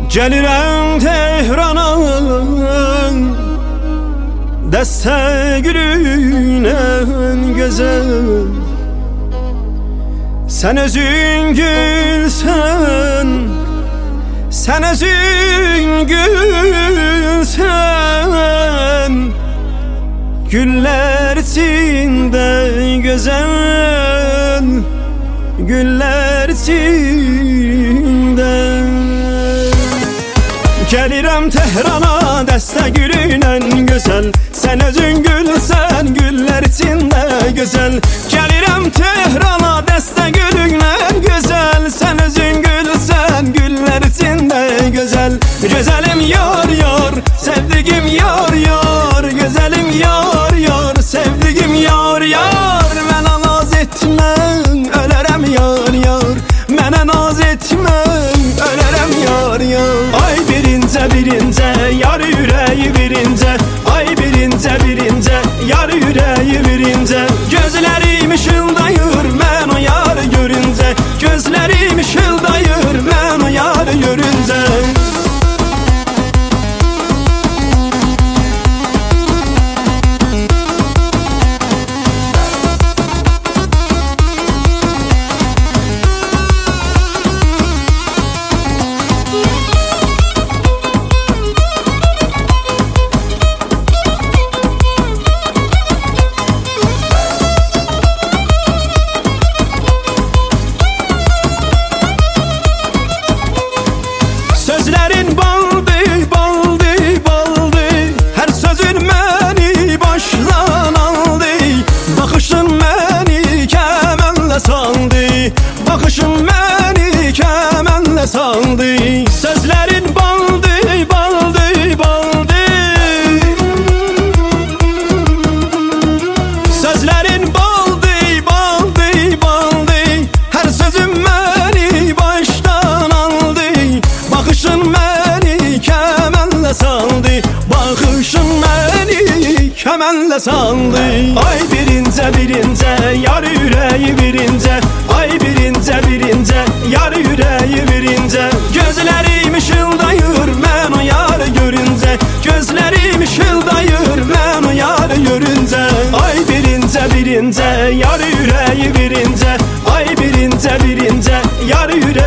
Gelirəm Tehran'ın dəstə gülünə gözəl. Sən özün gülsən, sən özün gülsən, güller içində gözəl, güller içində. Gelirəm Tehrana dəstə gülünə gözəl. Sən özün gülsən, güller içində gözəl. Gelirəm Tehrana dəstə gülünə gözəl. Sən özün gülsən, güller içində gözəl. Gözəlim yar yar, sevdiğim yar yar. Gözəlim yar yar, sevdiğim yar yar. Mənə naz etmə, ölərəm yar yar. Mənə naz etmə, ölərəm yar yar. Ay birince birince, yar yüreği birince. Ay birince birince, yar yüreği birince. Gözlerim ışıldayır mən o yarı görünce. Gözlerim ışıldayır mən o yarı görünce. Sözlerin baldı, baldı, baldı. Her sözün beni baştan aldı. Bakışın beni kemenle saldı. Bakışın beni kemenle saldı. Sözlerin baldı, baldı, baldı. Sözlerin baldı, baldı, baldı. Her sözün beni baştan aldı. Bakışın beni kemenle saldı. Bakışın beni kemenle saldı. Ay birince birince, yar yüreği birince. Ay birince birince, yar yüreği birince. Gözlerim ışıldayır mən o yarı görünce. Gözlerim ışıldayır mən o yarı görünce. Ay birince birince, yar yüreği birince. Ay birince birince, yar yüreği